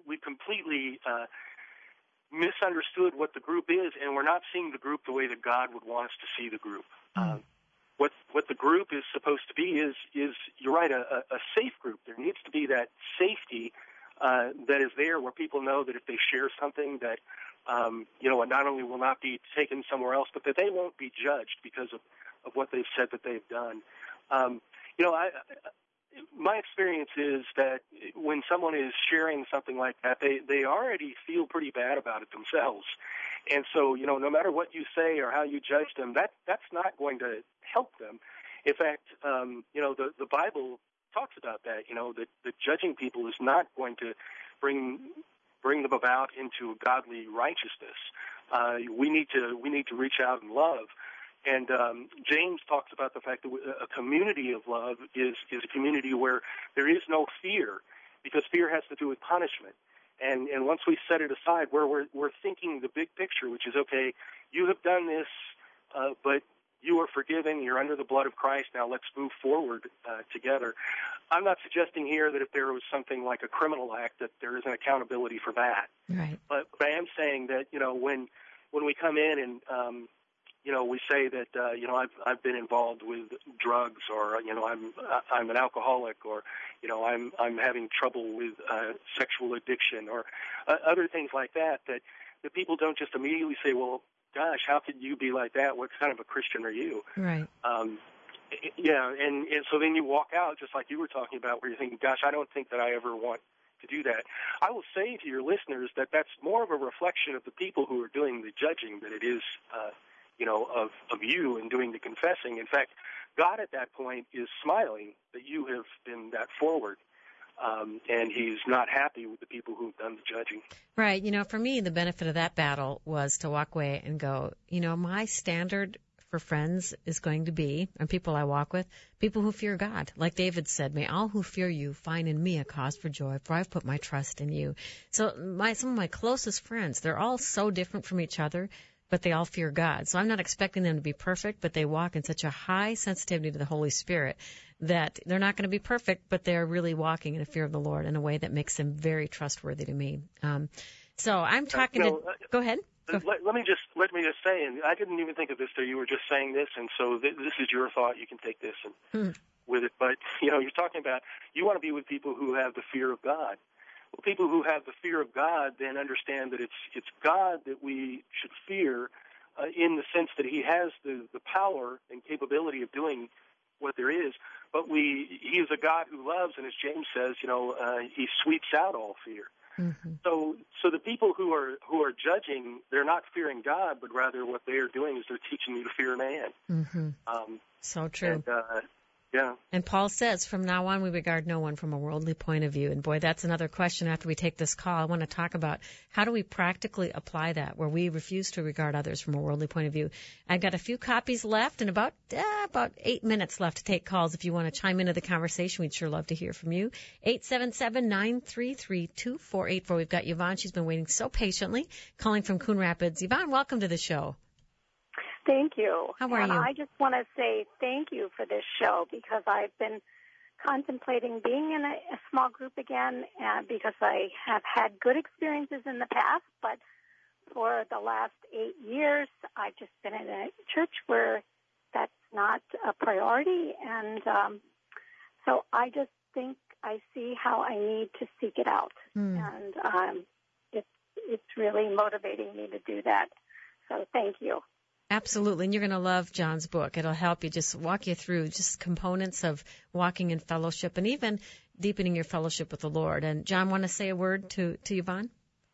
we've completely uh, misunderstood what the group is, and we're not seeing the group the way that God would want us to see the group. Mm. Uh, what what the group is supposed to be is is you're right, a, a safe group. There needs to be that safety uh, that is there, where people know that if they share something, that um, you know, it not only will not be taken somewhere else, but that they won't be judged because of, of what they've said that they've done. Um, you know, I. I My experience is that when someone is sharing something like that, they, they already feel pretty bad about it themselves. And so, you know, no matter what you say or how you judge them, that that's not going to help them. In fact, um, you know, the, the Bible talks about that, you know, that, that judging people is not going to bring bring them about into godly righteousness. Uh, we need to we need to reach out and love. And um, James talks about the fact that a community of love is, is a community where there is no fear, because fear has to do with punishment. And, and once we set it aside, where we're, we're thinking the big picture, which is, okay, you have done this, uh, but you are forgiven, you're under the blood of Christ, now let's move forward uh, together. I'm not suggesting here that if there was something like a criminal act, that there is an accountability for that. Right. But, but I am saying that, you know, when when we come in and um, you know, we say that, uh, you know, I've, I've been involved with drugs, or, you know, I'm, I'm an alcoholic, or, you know, I'm, I'm having trouble with, uh, sexual addiction, or uh, other things like that, that, that people don't just immediately say, well, gosh, how could you be like that? What kind of a Christian are you? Right. Um, yeah. And, and so then you walk out just like you were talking about, where you're thinking, gosh, I don't think that I ever want to do that. I will say to your listeners that that's more of a reflection of the people who are doing the judging than it is, uh, you know, of, of you and doing the confessing. In fact, God at that point is smiling that you have been that forward, um, and he's not happy with the people who've done the judging. Right. You know, for me, the benefit of that battle was to walk away and go, you know, my standard for friends is going to be, and people I walk with, people who fear God. Like David said, may all who fear you find in me a cause for joy, for I've put my trust in you. So my some of my closest friends, they're all so different from each other, but they all fear God. So I'm not expecting them to be perfect, but they walk in such a high sensitivity to the Holy Spirit that they're not going to be perfect, but they're really walking in a fear of the Lord in a way that makes them very trustworthy to me. Um, so I'm talking uh, you know, to. Go ahead. Go. Let, let me just let me just say, and I didn't even think of this till you were just saying this, and so th- this is your thought. You can take this and hmm. with it, but you know, you're talking about you want to be with people who have the fear of God. Well, people who have the fear of God then understand that it's it's God that we should fear, uh, in the sense that He has the, the power and capability of doing what there is. But we He is a God who loves, and as James says, you know, uh, He sweeps out all fear. Mm-hmm. So, so the people who are who are judging, they're not fearing God, but rather what they are doing is they're teaching you to fear man. Mm-hmm. Um, so true. And, uh, Yeah. And Paul says, from now on, we regard no one from a worldly point of view. And boy, that's another question after we take this call. I want to talk about how do we practically apply that, where we refuse to regard others from a worldly point of view. I've got a few copies left and about uh, about eight minutes left to take calls. If you want to chime into the conversation, we'd sure love to hear from you. eight seven seven, nine three three, two four eight four. We've got Yvonne. She's been waiting so patiently, calling from Coon Rapids. Yvonne, welcome to the show. Thank you. How are and you? I just want to say thank you for this show, because I've been contemplating being in a, a small group again, uh, because I have had good experiences in the past, but for the last eight years, I've just been in a church where that's not a priority, and um, so I just think I see how I need to seek it out, mm. and um, it's it's really motivating me to do that. So thank you. Absolutely, and you're going to love John's book. It'll help you just walk you through just components of walking in fellowship and even deepening your fellowship with the Lord. And John, want to say a word to, to Yvonne?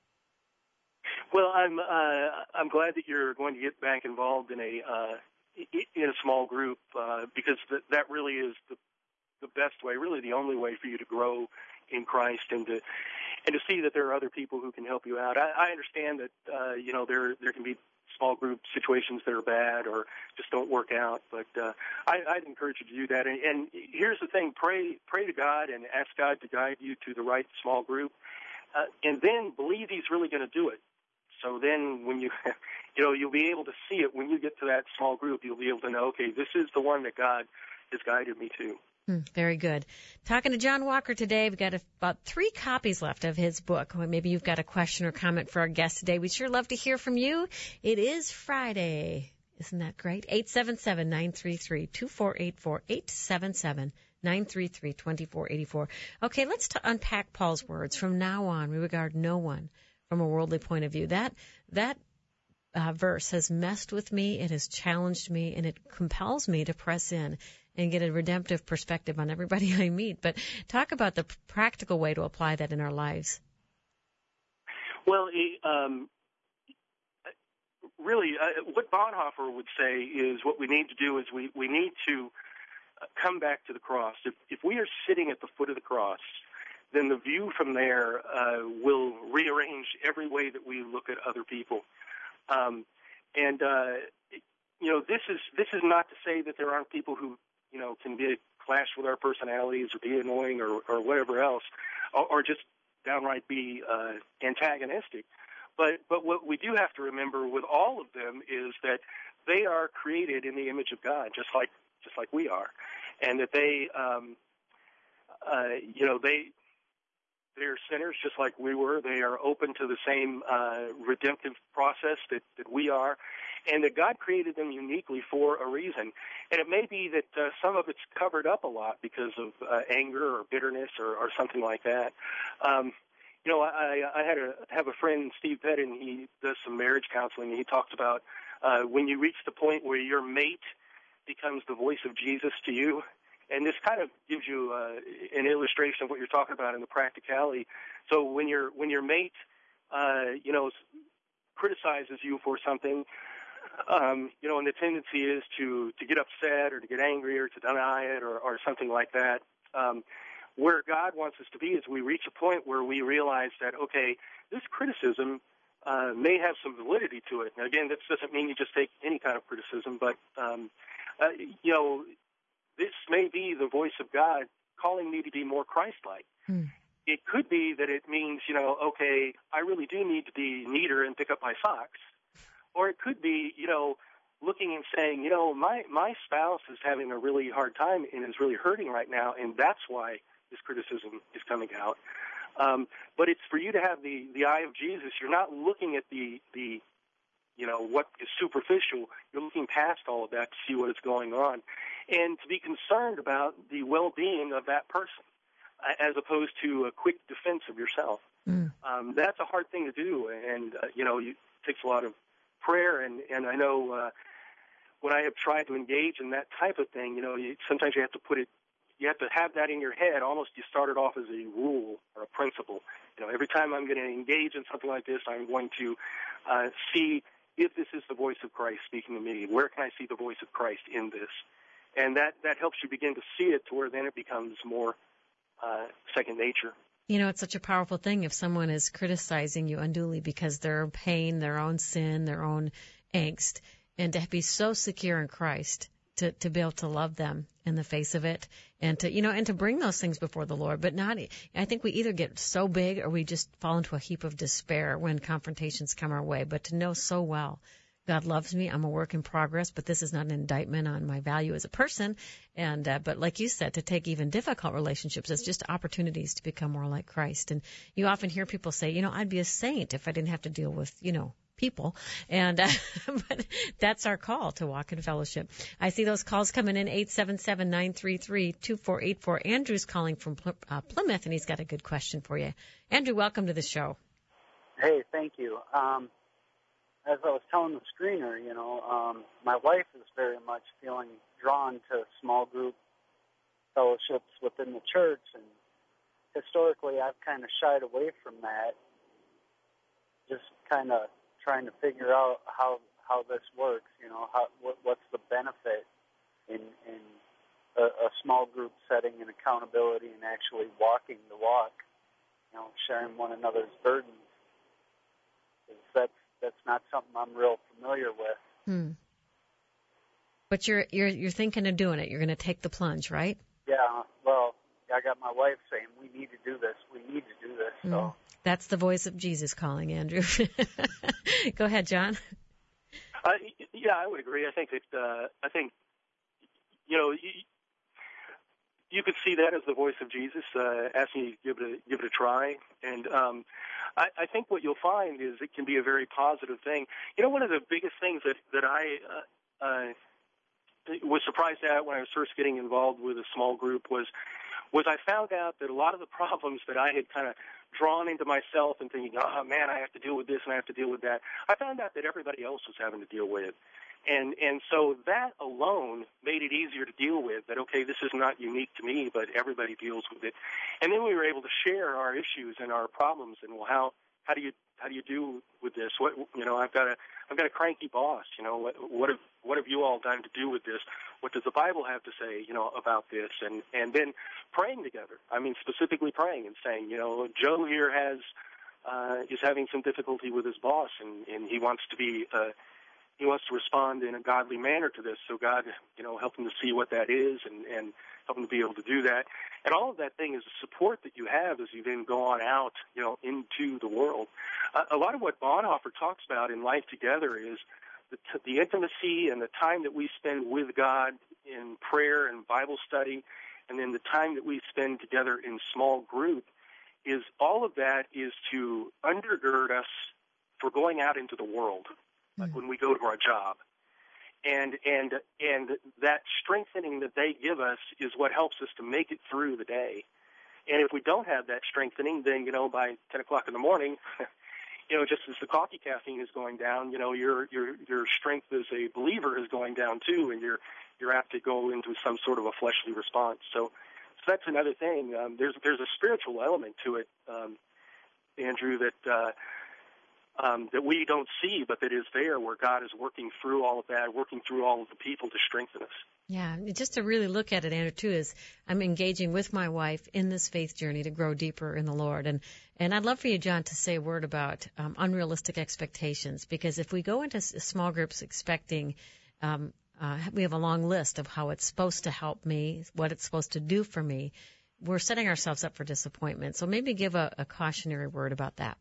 Well, I'm uh, I'm glad that you're going to get back involved in a uh, in a small group, uh, because that that really is the the best way, really the only way for you to grow in Christ and to and to see that there are other people who can help you out. I, I understand that uh, you know there there can be small group situations that are bad or just don't work out. But uh, I, I'd encourage you to do that. And, and here's the thing: pray, pray to God and ask God to guide you to the right small group, uh, and then believe He's really going to do it. So then, when you, you know, you'll be able to see it when you get to that small group. You'll be able to know, okay, this is the one that God has guided me to. Hmm, very good. Talking to John Walker today. We've got a, about three copies left of his book. Well, maybe you've got a question or comment for our guest today. We'd sure love to hear from you. It is Friday. Isn't that great? eight seven seven, nine three three, two four eight four, eight seven seven, nine three three, two four eight four. Okay, let's t- unpack Paul's words. From now on, we regard no one from a worldly point of view. That that uh, verse has messed with me. It has challenged me, and it compels me to press in and get a redemptive perspective on everybody I meet. But talk about the practical way to apply that in our lives. Well, um, really, uh, what Bonhoeffer would say is what we need to do is we, we need to come back to the cross. If, if we are sitting at the foot of the cross, then the view from there uh, will rearrange every way that we look at other people. Um, and, uh, you know, this is this is not to say that there aren't people who, you know, can be a clash with our personalities or be annoying or, or whatever else, or, or just downright be uh, antagonistic. But but what we do have to remember with all of them is that they are created in the image of God, just like just like we are, and that they, um, uh, you know, they they're sinners just like we were. They are open to the same uh, redemptive process that, that we are, and that God created them uniquely for a reason. And it may be that uh, some of it's covered up a lot because of uh, anger or bitterness or, or something like that. Um, you know, I, I had a have a friend, Steve Pettin. He does some marriage counseling, and he talks about uh, when you reach the point where your mate becomes the voice of Jesus to you. And this kind of gives you uh, an illustration of what you're talking about in the practicality. So when your when your mate, uh, you know, criticizes you for something, um, you know, and the tendency is to, to get upset or to get angry or to deny it or, or something like that. Um, where God wants us to be is we reach a point where we realize that, okay, this criticism uh, may have some validity to it. Now, again, this doesn't mean you just take any kind of criticism, but, um, uh, you know, this may be the voice of God calling me to be more Christ-like. Hmm. It could be that it means, you know, okay, I really do need to be neater and pick up my socks. Or it could be, you know, looking and saying, you know, my, my spouse is having a really hard time and is really hurting right now, and that's why this criticism is coming out. Um, but it's for you to have the, the eye of Jesus. You're not looking at the, the, you know, what is superficial. You're looking past all of that to see what is going on. And to be concerned about the well-being of that person, as opposed to a quick defense of yourself. Mm. Um, that's a hard thing to do, and, uh, you know, it takes a lot of prayer, and, and I know uh, when I have tried to engage in that type of thing, you know, you, sometimes you have to put it, you have to have that in your head, almost you start it off as a rule or a principle. You know, every time I'm going to engage in something like this, I'm going to uh, see if this is the voice of Christ speaking to me. Where can I see the voice of Christ in this? And that, that helps you begin to see it to where then it becomes more uh, second nature. You know, it's such a powerful thing if someone is criticizing you unduly because their pain, their own sin, their own angst, and to be so secure in Christ, to, to be able to love them in the face of it, and to, you know, and to bring those things before the Lord. But not, I think we either get so big or we just fall into a heap of despair when confrontations come our way. But to know so well, God loves me. I'm a work in progress, but this is not an indictment on my value as a person. And, uh, but like you said, to take even difficult relationships as just opportunities to become more like Christ. And you often hear people say, you know, I'd be a saint if I didn't have to deal with, you know, people. And, uh, but that's our call, to walk in fellowship. I see those calls coming in, eight seven seven, nine three three, two four eight four. Andrew's calling from Pl- uh, Plymouth, and he's got a good question for you. Andrew, welcome to the show. Hey, thank you. Um, As I was telling the screener, you know, um, my wife is very much feeling drawn to small group fellowships within the church, and historically I've kind of shied away from that, just kind of trying to figure out how how this works, you know, how what, what's the benefit in, in a, a small group setting and accountability and actually walking the walk, you know, sharing one another's burdens. That's That's not something I'm real familiar with. Hmm. But you're you're you're thinking of doing it. You're going to take the plunge, right? Yeah. Well, I got my wife saying we need to do this. We need to do this. So mm. That's the voice of Jesus calling, Andrew. Go ahead, John. Uh, yeah, I would agree. I think that uh, I think you know you could see that as the voice of Jesus uh, asking you to give it a, give it a try. And um, I, I think what you'll find is it can be a very positive thing. You know, one of the biggest things that, that I uh, uh, was surprised at when I was first getting involved with a small group was was I found out that a lot of the problems that I had kind of drawn into myself and thinking, oh, man, I have to deal with this and I have to deal with that, I found out that everybody else was having to deal with it. And and so that alone made it easier to deal with, that, okay, this is not unique to me, but everybody deals with it. And then we were able to share our issues and our problems and, well, how how do you how do you do with this? What you know, I've got a I've got a cranky boss. You know, what what have what have you all done to do with this? What does the Bible have to say, you know, about this? And and then praying together. I mean, specifically praying and saying, you know, Joe here has uh, is having some difficulty with his boss, and and he wants to be uh, he wants to respond in a godly manner to this. So God, you know, help him to see what that is and and help him to be able to do that. And all of that thing is the support that you have as you then go on out, you know, into the world. Uh, a lot of what Bonhoeffer talks about in Life Together is the, t- the intimacy and the time that we spend with God in prayer and Bible study, and then the time that we spend together in small group, is all of that is to undergird us for going out into the world, like mm-hmm. when we go to our job. And and and that strengthening that they give us is what helps us to make it through the day. And if we don't have that strengthening, then, you know, by ten o'clock in the morning, you know, just as the coffee caffeine is going down, you know, your your your strength as a believer is going down too, and you're you're apt to go into some sort of a fleshly response. So, so that's another thing. Um, there's there's a spiritual element to it, um, Andrew, that. Uh, Um, that we don't see, but that is there, where God is working through all of that, working through all of the people to strengthen us. Yeah, just to really look at it, Andrew, too, is I'm engaging with my wife in this faith journey to grow deeper in the Lord. And, and I'd love for you, John, to say a word about um, unrealistic expectations, because if we go into s- small groups expecting, um, uh, we have a long list of how it's supposed to help me, what it's supposed to do for me, we're setting ourselves up for disappointment. So maybe give a, a cautionary word about that.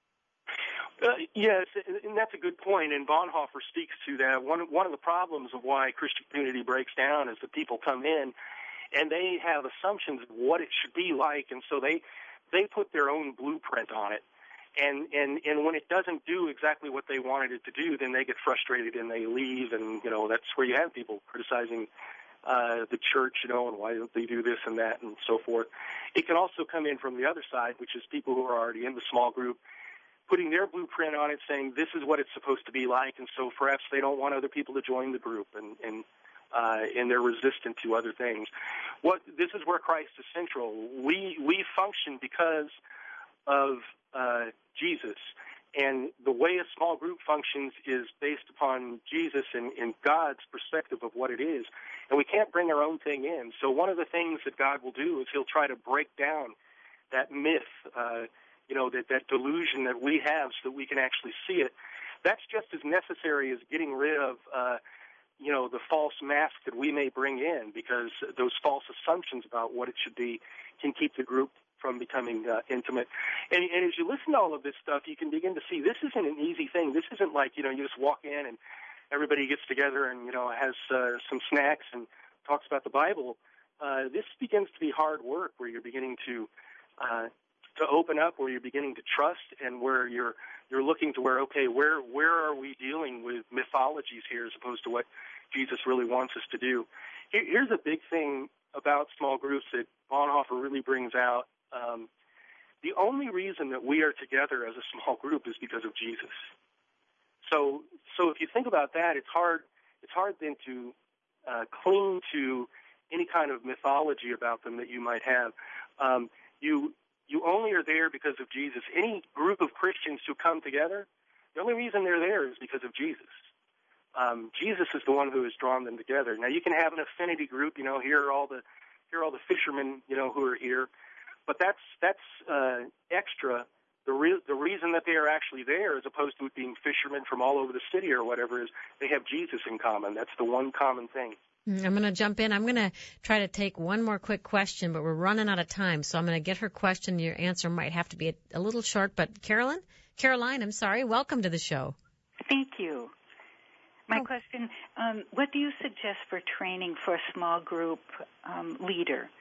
Uh, yes, and that's a good point, and Bonhoeffer speaks to that. One, one of the problems of why Christian community breaks down is that people come in and they have assumptions of what it should be like, and so they they put their own blueprint on it. And, and, and when it doesn't do exactly what they wanted it to do, then they get frustrated and they leave, and, you know, that's where you have people criticizing uh, the church, you know, and why don't they do this and that and so forth. It can also come in from the other side, which is people who are already in the small group, putting their blueprint on it, saying this is what it's supposed to be like, and so perhaps they don't want other people to join the group, and and uh, and they're resistant to other things. What this is where Christ is central. We we function because of uh, Jesus, and the way a small group functions is based upon Jesus and, and God's perspective of what it is, and we can't bring our own thing in. So one of the things that God will do is He'll try to break down that myth. Uh, you know, that, that delusion that we have so that we can actually see it. That's just as necessary as getting rid of, uh, you know, the false mask that we may bring in, because those false assumptions about what it should be can keep the group from becoming uh, intimate. And, and as you listen to all of this stuff, you can begin to see this isn't an easy thing. This isn't like, you know, you just walk in and everybody gets together and, you know, has uh, some snacks and talks about the Bible. Uh, this begins to be hard work, where you're beginning to uh, to open up, where you're beginning to trust, and where you're you're looking to where, okay, where where are we dealing with mythologies here as opposed to what Jesus really wants us to do? Here, here's a big thing about small groups that Bonhoeffer really brings out. Um, the only reason that we are together as a small group is because of Jesus. So so if you think about that, it's hard it's hard then to uh, cling to any kind of mythology about them that you might have. Um, you You only are there because of Jesus. Any group of Christians who come together, the only reason they're there is because of Jesus. Um, Jesus is the one who has drawn them together. Now, you can have an affinity group. You know, here are all the here are all the fishermen, you know, who are here. But that's that's uh, extra. The re- the reason that they are actually there, as opposed to it being fishermen from all over the city or whatever, is they have Jesus in common. That's the one common thing. I'm going to jump in. I'm going to try to take one more quick question, but we're running out of time. So I'm going to get her question. Your answer might have to be a, a little short. But Carolyn, Caroline, I'm sorry. Welcome to the show. Thank you. My oh. question, um, what do you suggest for training for a small group um, leader?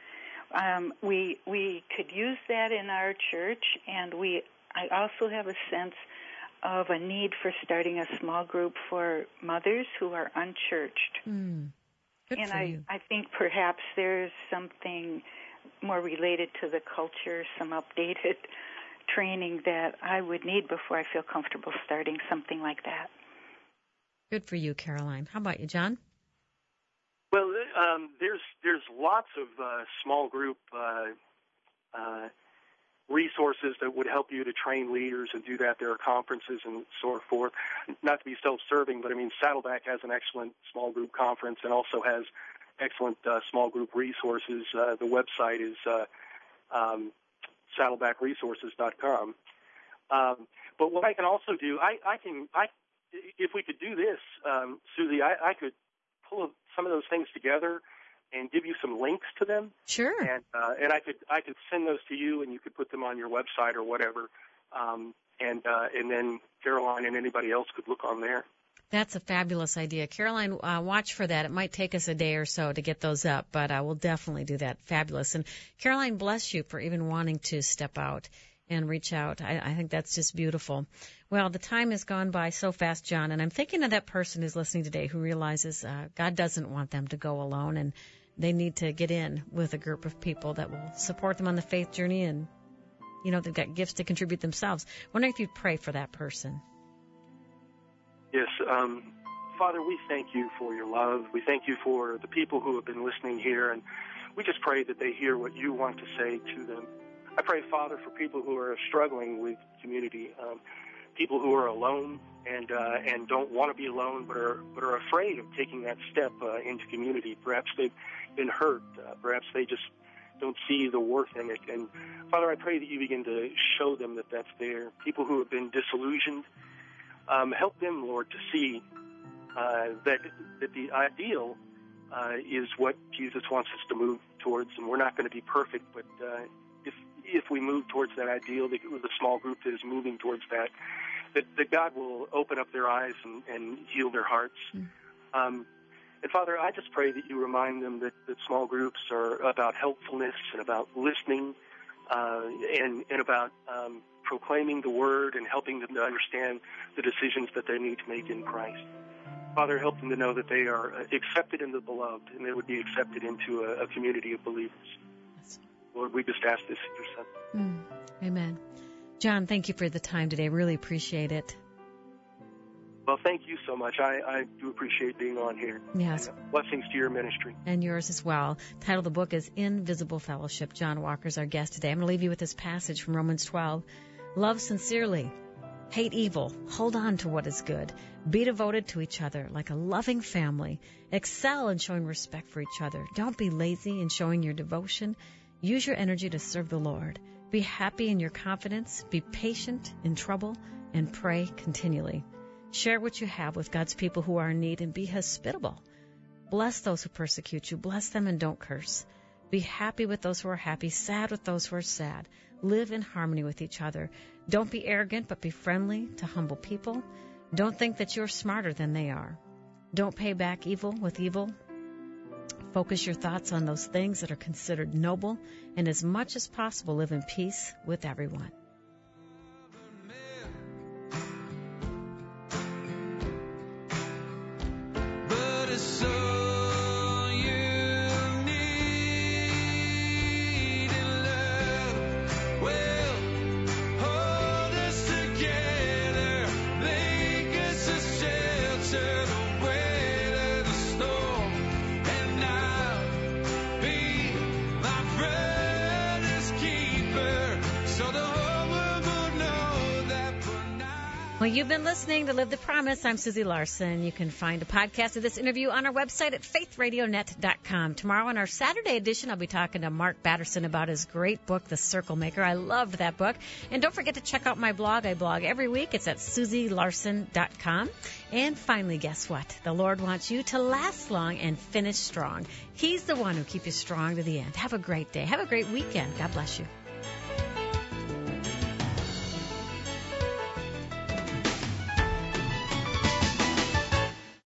Um, we we could use that in our church, and we I also have a sense of a need for starting a small group for mothers who are unchurched. Mm. Good and for I, you. I think perhaps there's something more related to the culture, some updated training that I would need before I feel comfortable starting something like that. Good for you, Caroline. How about you, John? Well, um, there's there's lots of uh, small group uh, uh, resources that would help you to train leaders and do that. There are conferences and so forth. Not to be self-serving, but I mean, Saddleback has an excellent small group conference and also has excellent uh, small group resources. Uh, the website is uh, um, saddleback resources dot com. Um, but what I can also do, I, I can, I, if we could do this, um, Susie, I, I could pull some of those things together and give you some links to them. Sure. And uh, and I could I could send those to you, and you could put them on your website or whatever. Um, and uh, and then Caroline and anybody else could look on there. That's a fabulous idea. Caroline, uh, watch for that. It might take us a day or so to get those up, but uh, we'll definitely do that. Fabulous. And Caroline, bless you for even wanting to step out and reach out. I, I think that's just beautiful. Well, the time has gone by so fast, John, and I'm thinking of that person who's listening today who realizes uh, God doesn't want them to go alone, and they need to get in with a group of people that will support them on the faith journey, and, you know, they've got gifts to contribute themselves. I wonder if you'd pray for that person. Yes, um, Father, we thank you for your love. We thank you for the people who have been listening here, and we just pray that they hear what you want to say to them. I pray, Father, for people who are struggling with community, um, people who are alone and uh, and don't want to be alone, but are but are afraid of taking that step uh, into community. Perhaps they've been hurt. Uh, perhaps they just don't see the worth in it. And Father, I pray that you begin to show them that that's there. People who have been disillusioned, um, help them, Lord, to see uh, that that the ideal uh, is what Jesus wants us to move towards. And we're not going to be perfect, but uh, if if we move towards that ideal, the, the small group that is moving towards that, that, that God will open up their eyes and, and heal their hearts. Mm. Um, and Father, I just pray that you remind them that, that small groups are about helpfulness and about listening uh, and, and about um, proclaiming the word and helping them to understand the decisions that they need to make in Christ. Father, help them to know that they are accepted in the beloved and they would be accepted into a, a community of believers. Lord, we just ask this in your Son. Mm, amen. John, thank you for the time today. Really appreciate it. Well, thank you so much. I, I do appreciate being on here. Yes. And, uh, blessings to your ministry. And yours as well. The title of the book is Invisible Fellowship. John Walker's our guest today. I'm going to leave you with this passage from Romans twelve. Love sincerely. Hate evil. Hold on to what is good. Be devoted to each other like a loving family. Excel in showing respect for each other. Don't be lazy in showing your devotion. Use your energy to serve the Lord. Be happy in your confidence. Be patient in trouble. And pray continually. Share what you have with God's people who are in need and be hospitable. Bless those who persecute you. Bless them and don't curse. Be happy with those who are happy. Sad with those who are sad. Live in harmony with each other. Don't be arrogant, but be friendly to humble people. Don't think that you're smarter than they are. Don't pay back evil with evil. Focus your thoughts on those things that are considered noble, and as much as possible, live in peace with everyone. But it's so you need in love. Well, hold us together, make us a shelter. Well, you've been listening to Live the Promise. I'm Susie Larson. You can find a podcast of this interview on our website at faith radio net dot com. Tomorrow on our Saturday edition, I'll be talking to Mark Batterson about his great book, The Circle Maker. I loved that book. And don't forget to check out my blog. I blog every week. It's at susie larson dot com. And finally, guess what? The Lord wants you to last long and finish strong. He's the one who keeps you strong to the end. Have a great day. Have a great weekend. God bless you.